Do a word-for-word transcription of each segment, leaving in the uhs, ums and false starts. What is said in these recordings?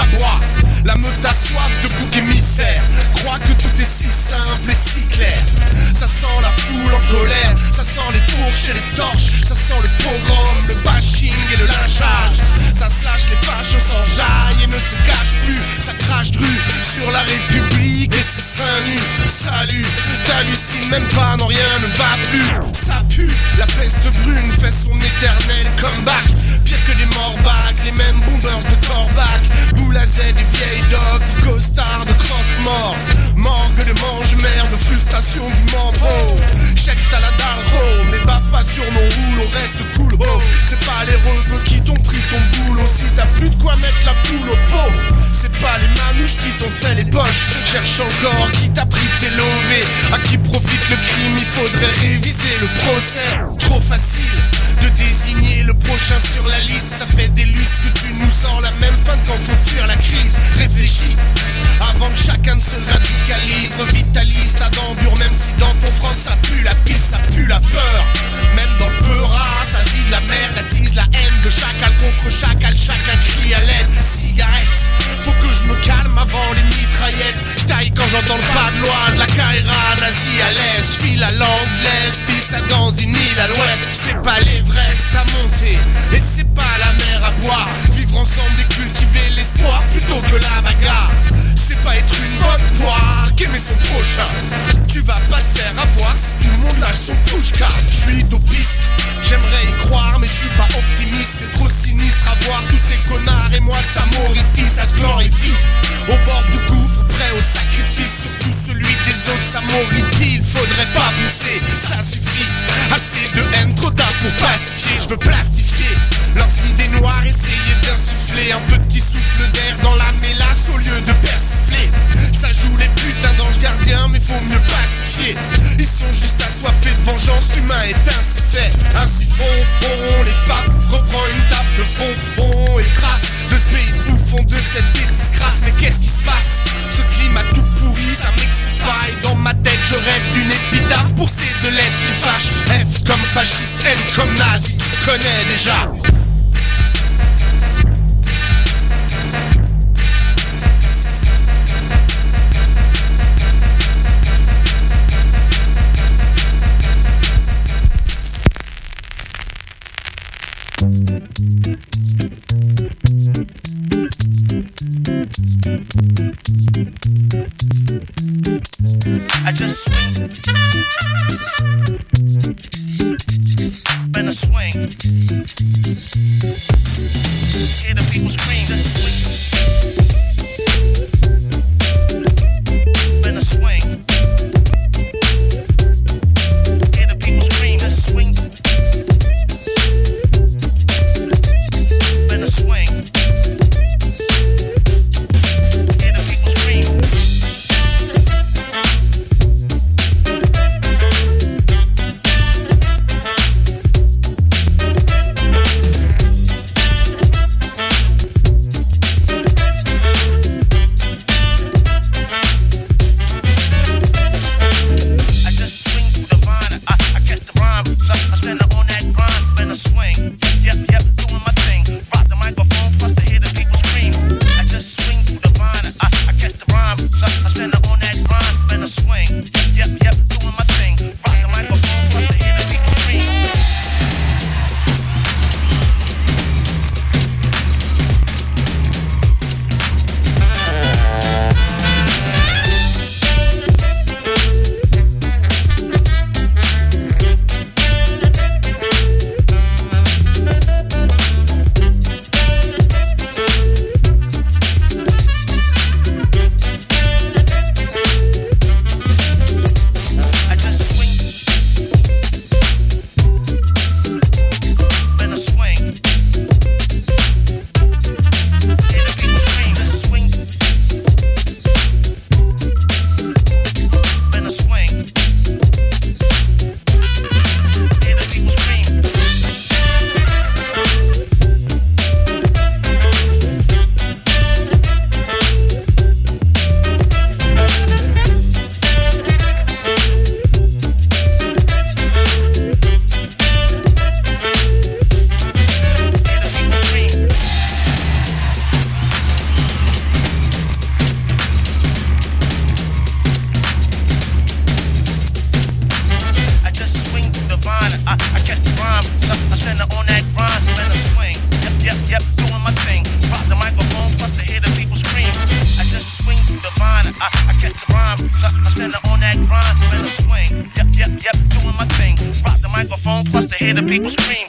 boire. La meute a soif de bouc émissaire, croit que tout est si simple et si clair. Ça sent la foule en colère, ça sent les fourches et les torches, ça sent le pogrom, le bashing et le lynchage. Ça slash les fâches, on s'enjaille et ne se cache plus. Ça crache dru sur la République et ses seins nus. Salut, t'hallucines même pas, non rien ne va plus. Ça pue, la peste brune fait son éternel comeback. Pire que des morbacs, les mêmes boomers de Corbac. Boule à Z, des vieilles dogs, costards de croque-mort. Morgue de mange-merde, frustration du membre. Oh, chèque t'as la dalle, oh, mais bats pas sur mon rouleau, reste cool, oh. C'est pas les rebeux qui t'ont pris ton boulot. Si t'as plus de quoi mettre la poule au pot, c'est pas les manouches qui t'ont fait les poches. Cherche encore qui t'a pris tes lovés. À qui profite le crime, il faudrait réviser le procès. Trop facile de désigner le prochain sur la liste. Ça fait des lustres que tu nous sors la même fin quand faut fuir la crise. Réfléchis avant que chacun ne se radicalise. Revitalise ta dent dure, même si dans ton franc ça pue la pisse, ça pue la peur. Même dans le peura, ça dit de la merde, attise la haine de chacal contre chacal, chacun crie à l'aide. Cigarette, faut que je me calme avant les mitraillettes. J'taille quand j'entends le pas de loi de la Kaira, nazi à l'est. J'file à l'anglaise, file ça dans une île à l'ouest. C'est pas l'Everest à monter, et c'est pas la mer à boire. Vivre ensemble et cultiver l'espoir plutôt que la bagarre. C'est pas être une bonne poire qu'aimer son prochain. Tu vas pas te faire avoir si tout le monde lâche son push-car. J'suis utopiste, j'aimerais y croire mais j'suis pas optimiste. C'est trop sinistre à voir tous ces connards et moi ça m'horrifie, ça se glorifie. Au bord du gouffre, prêt au sacrifice. Surtout celui des autres, ça m'horripile. Faudrait pas pousser, ça suffit. Assez de haine, trop tard pour pacifier. Je veux plastifier leurs idées noires, essayer d'insuffler un petit souffle d'air dans la mélasse au lieu de persifler. Ça joue les putains d'anges gardiens, mais faut mieux pacifier. Ils sont juste assoiffés de vengeance, l'humain est ainsi fait. Ainsi font, font les papes, reprend une table de fond, fond et trace de ce pays de bouffon, de cette bêtise crasse. Mais qu'est-ce qui se passe? Ce climat tout pourri, ça m'excite pas. Et dans ma tête, je rêve d'une épitaphe pour ces deux lettres qui fâchent. F comme fasciste, N comme nazi, tu connais déjà. I just swing and I swing. Hear the people scream, just swing and I swing. Hear the people scream, just swing and I swing. Hear the people scream. So I stand on that grind and I swing. Yep, yep, yep, doing my thing. Rock the microphone, plus to hear the people scream.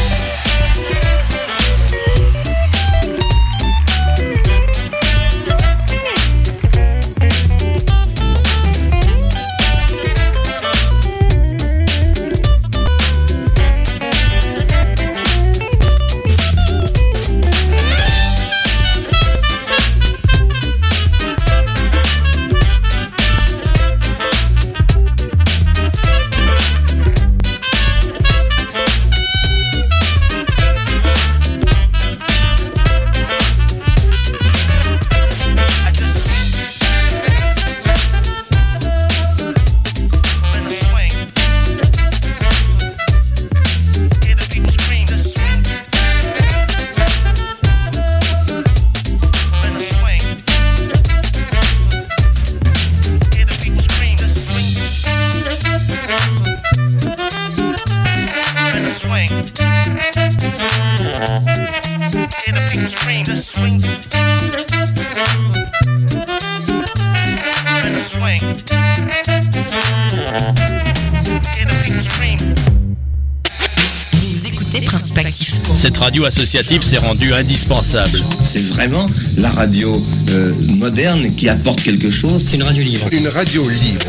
Cette radio associative s'est rendue indispensable. C'est vraiment la radio euh, moderne qui apporte quelque chose. C'est une radio libre. Une radio libre.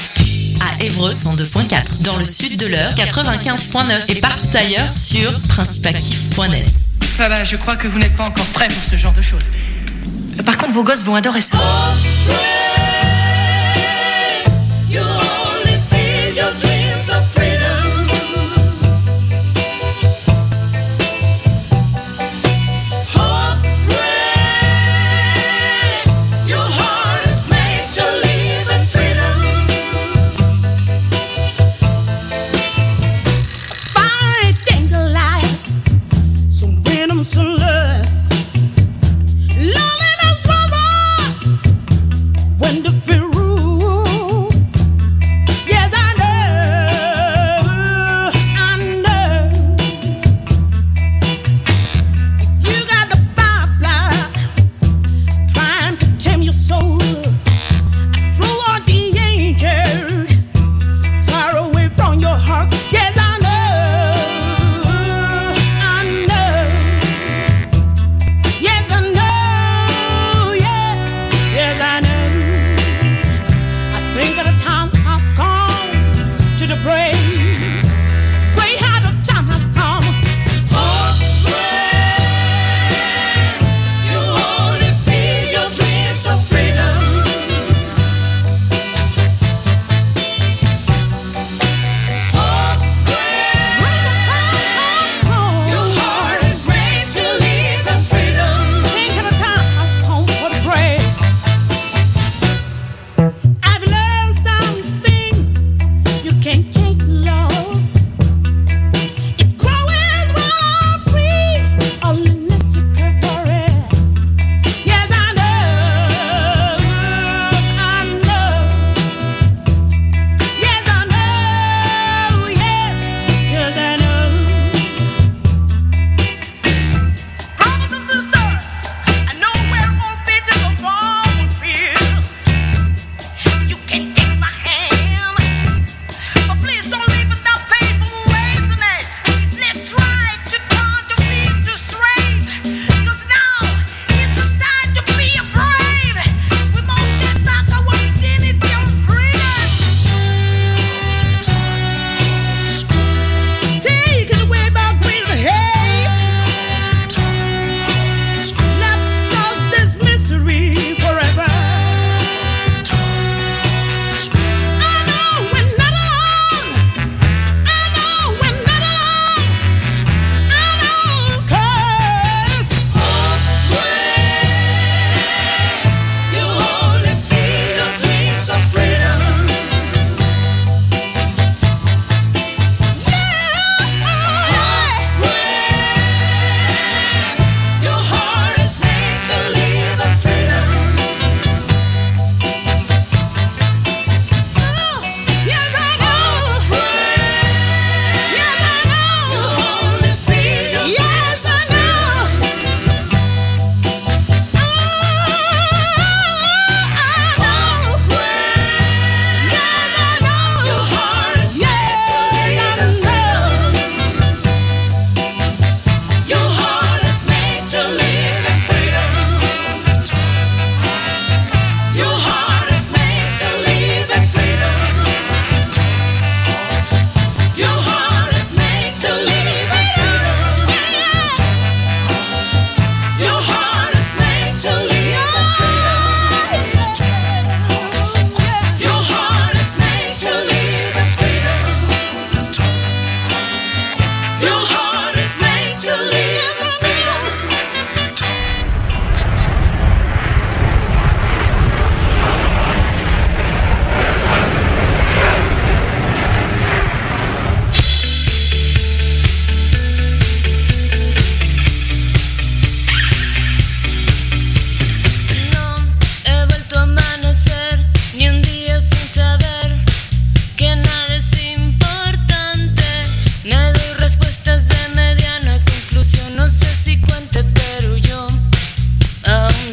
À Évreux, cent deux virgule quatre. Dans le sud de l'Eure, quatre-vingt-quinze virgule neuf. Et partout ailleurs sur principe actif point net. Ah bah, je crois que vous n'êtes pas encore prêts pour ce genre de choses. Par contre, vos gosses vont adorer ça. Some lust, loneliness was us.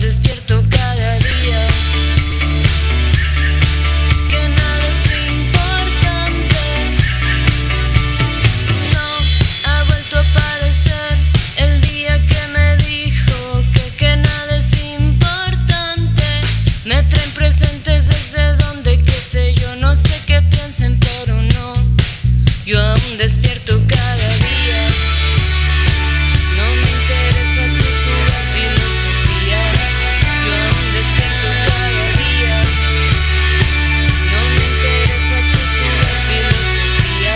despierto cada día. Que nada es importante. No ha vuelto a aparecer el día que me dijo que, que nada es importante. Me traen presentes desde donde, qué sé yo, no sé qué piensen, pero no. Yo aún despierto cada día. No me interesa tu pura filosofía. Yo aún despierto cada día. No me interesa tu pura filosofía.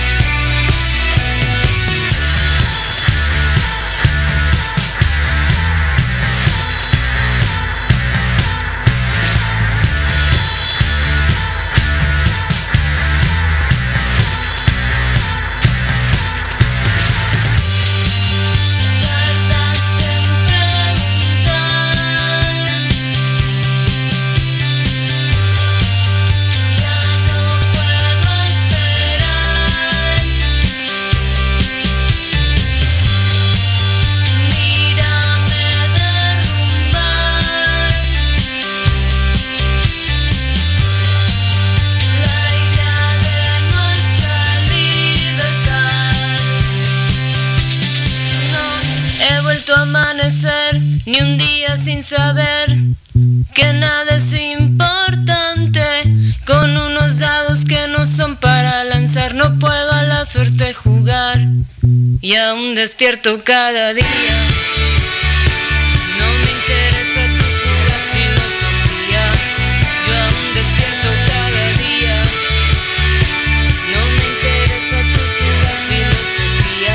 Tardaste en preguntar. Ya no puedo esperar. Mírame derrumbar. La idea de nuestra libertad. No he vuelto a amanecer ni un día sin saber que nada es importante. Con unos dados que no son para lanzar, no puedo a la suerte jugar. Y aún despierto cada día. No me interesa tu pura filosofía. Yo aún despierto cada día. No me interesa tu pura filosofía.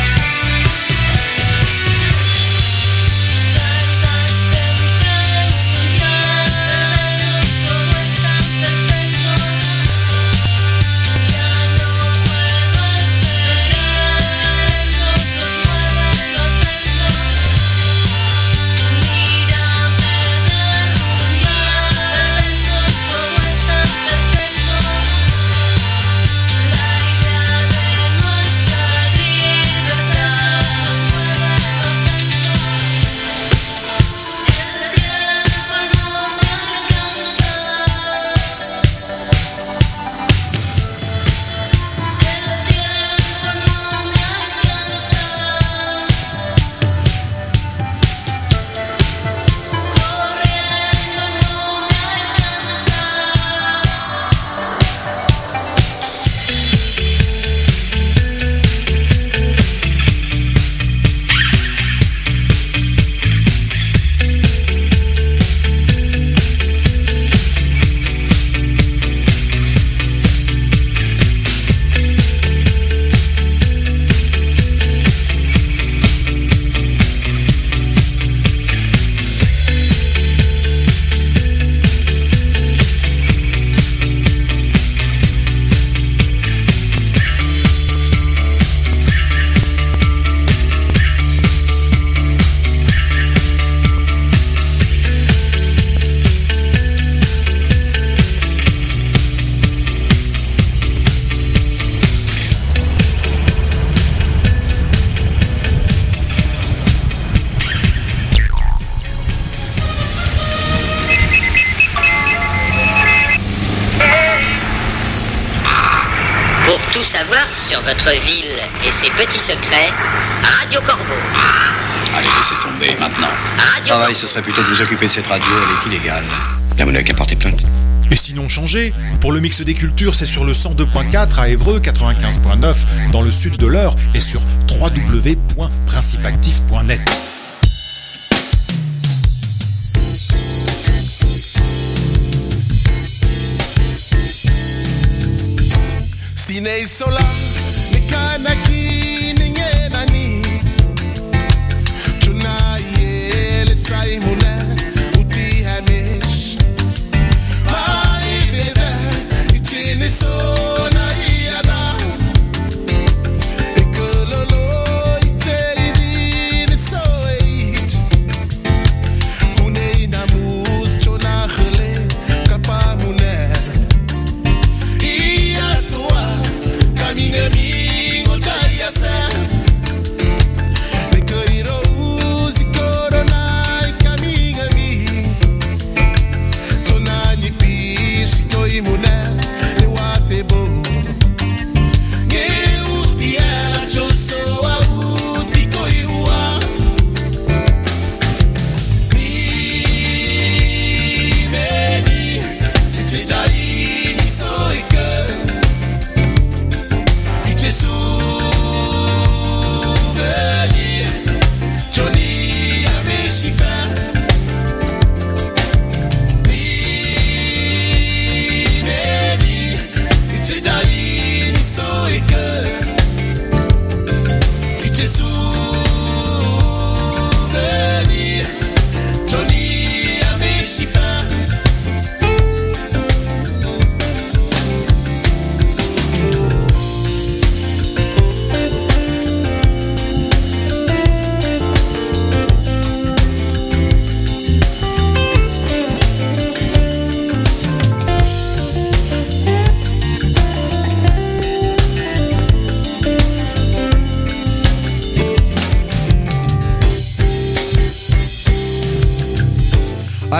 Tardaste en preguntar cómo es tan perfecto. Ya no puedo esperar. Sos los mueven los besos. Mírame derrumbar. Sos como es tan perfecto. La idea de nuestra libertad. Mueve los besos. El tiempo no me alcanza. El tiempo no me alcanza. Corriendo no me alcanza. Pour tout savoir sur votre ville et ses petits secrets, Radio Corbeau. Allez, laissez tomber maintenant. Radio Travail, Corbeau. ce serait plutôt de vous occuper de cette radio, elle est illégale. Ah, vous n'avez qu'à porter plainte. Et sinon changez. Pour le mix des cultures, c'est sur le cent deux point quatre à Évreux, quatre-vingt-quinze point neuf dans le sud de l'Eure et sur w w w point principactif point net. Sinei sola, nikanaki ningenani. Tunaye le saimuna, uti hamish. Ai bebe, itini so na iada. Ekololo ite ibini so eit. Une inamuz chona khale kapa muner. Iya soa, caminho amigo, tá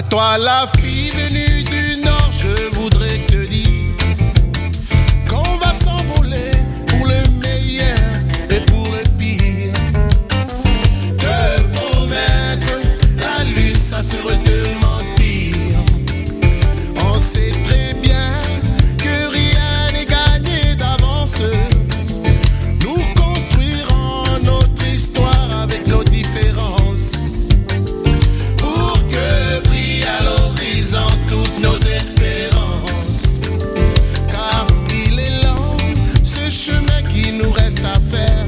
À toi la fille venue du Nord, je voudrais te dire qu'on va s'envoler pour le meilleur et pour le pire. Te promettre la lune, ça serait te mentir. On sait très bien que rien n'est gagné d'avance. Nous construirons notre histoire avec nos différences pour que brille à l'horizon toutes nos espérances. Car il est long ce chemin qui nous reste à faire,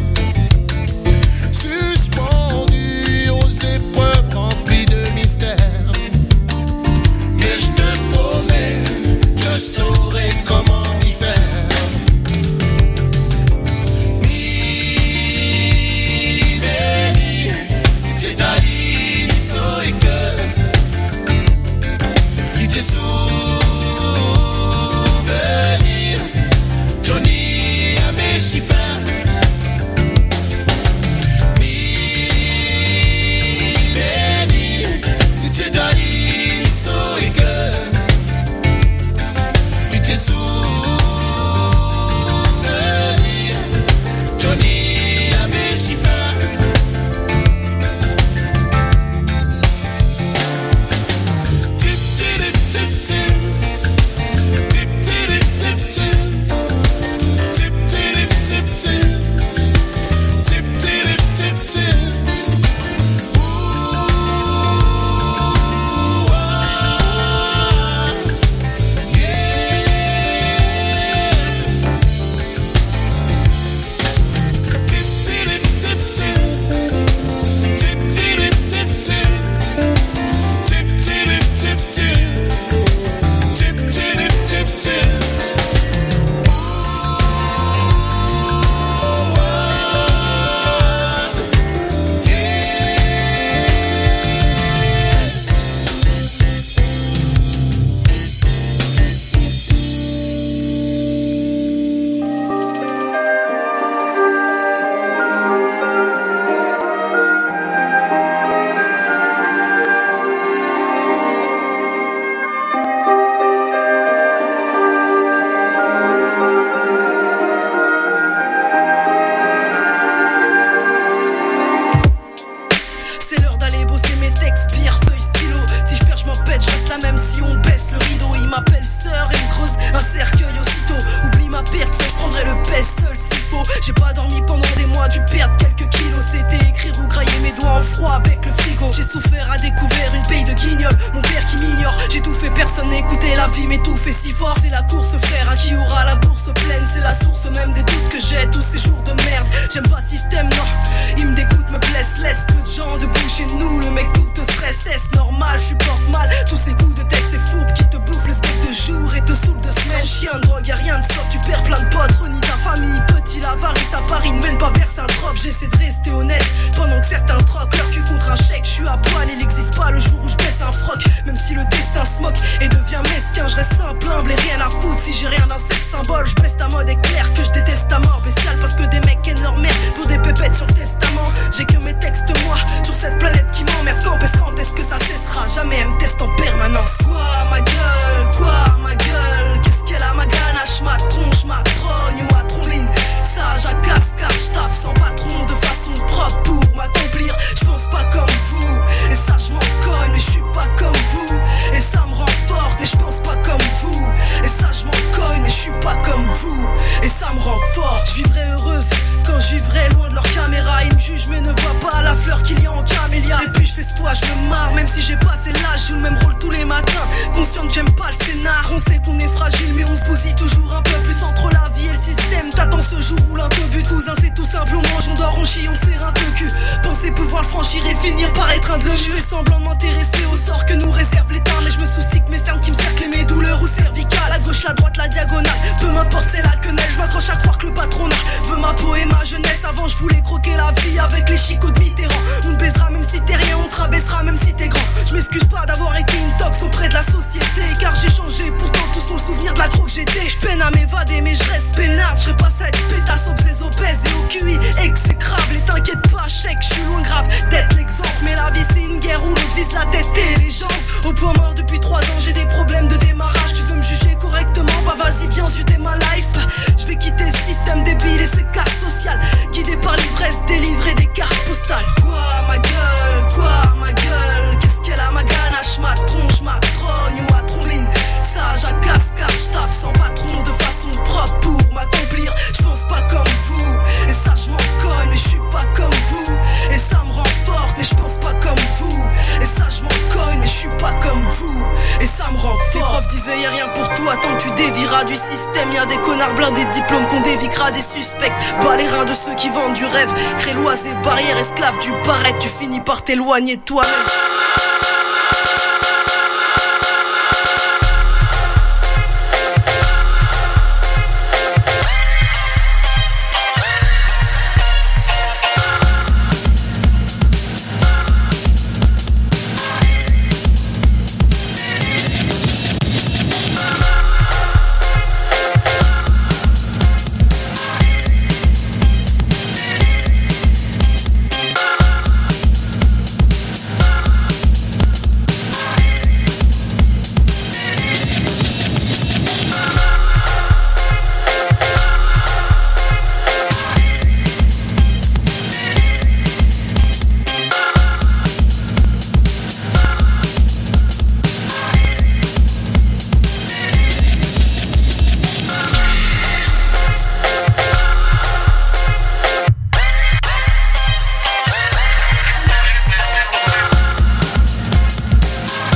suspendu aux épreuves remplies de mystères. Mais je te promets, je saurai comment y faire. Mi veni, ti dai di soike, qui te souvenir, Johnny a mes chiffres. Mi veni, ti dai di soike, qui te souvenir, Johnny a mes chiffres. Tip tip tip tip, tip tip tip tip, tip tip tip tip, tip tip tip tip. Ooh, ah, yeah. Tip tip tip tip, tip tip tip tip, tip tip tip tip, tip tip tip tip. Ooh, ah, yeah. C'est l'heure d'aller bosser mes textes, bière, feuille, stylo. Si je perds, je m'en pète, je reste la même si on baisse le rideau. Il m'appelle sœur et me creuse un cercueil aussitôt. Oublie ma perte, ça je prendrai le pèse seul s'il faut. J'ai pas dormi pendant des mois, dû perdre quelques kilos. C'était écrire ou grailler mes doigts en froid avec le frigo. J'ai souffert à découvert une pays de guignols. Mon père qui m'ignore, j'ai tout fait, personne n'écoutait. La vie m'étouffe si fort. C'est la course frère, à qui aura la bourse pleine. C'est la source même des doutes que j'ai, tous ces jours de merde. J'aime pas système, non, il me dégoûte, me blesse. Laisse peu de gens debout chez nous, le mec tout te stresse. Est-ce normal, je supporte mal tous ces coups de tête, ces fourbes qui te bouffent le steak de jour et te saoulent de semaine. Chien de drogue, y'a rien de sauf, tu perds plein de potes. Renie ta famille, petit l'avarice à Paris ne mène pas vers Saint-Trope. J'essaie de rester honnête pendant que certains troquent leur cul contre un chèque. Je suis à poil, il n'existe pas le jour où je baisse un froc. Même si le destin se moque et devient mesquin, je reste simple, humble et rien à foutre. Si j'ai rien d'un sexe symbole, je baisse ta mode éclair que je déteste ta mort bestiale. Parce que des mecs ken leur mère pour des pépettes sur le testament. J'ai que mes textes moi sur cette planète qui m'emmerde. Quand est-ce quand est-ce que ça cessera? Jamais elle me teste en permanence. Quoi ma gueule, quoi ma gueule, qu'est-ce qu'elle a ma ganache, ma tronche, ma trogne ou ma tromline. Sage à cascade, j'taffe sans patron de façon propre pour m'accomplir. J'pense pas comme vous, et ça j'm'en cogne, mais j'suis pas ça me rend fort. Les profs disaient y'a rien pour toi tant que tu déviras du système. Y'a des connards blindés de diplômes qu'on déviquera des suspects. Bas les reins de ceux qui vendent du rêve. Créloise et barrières, esclaves du paraître. Tu finis par t'éloigner de toi-même.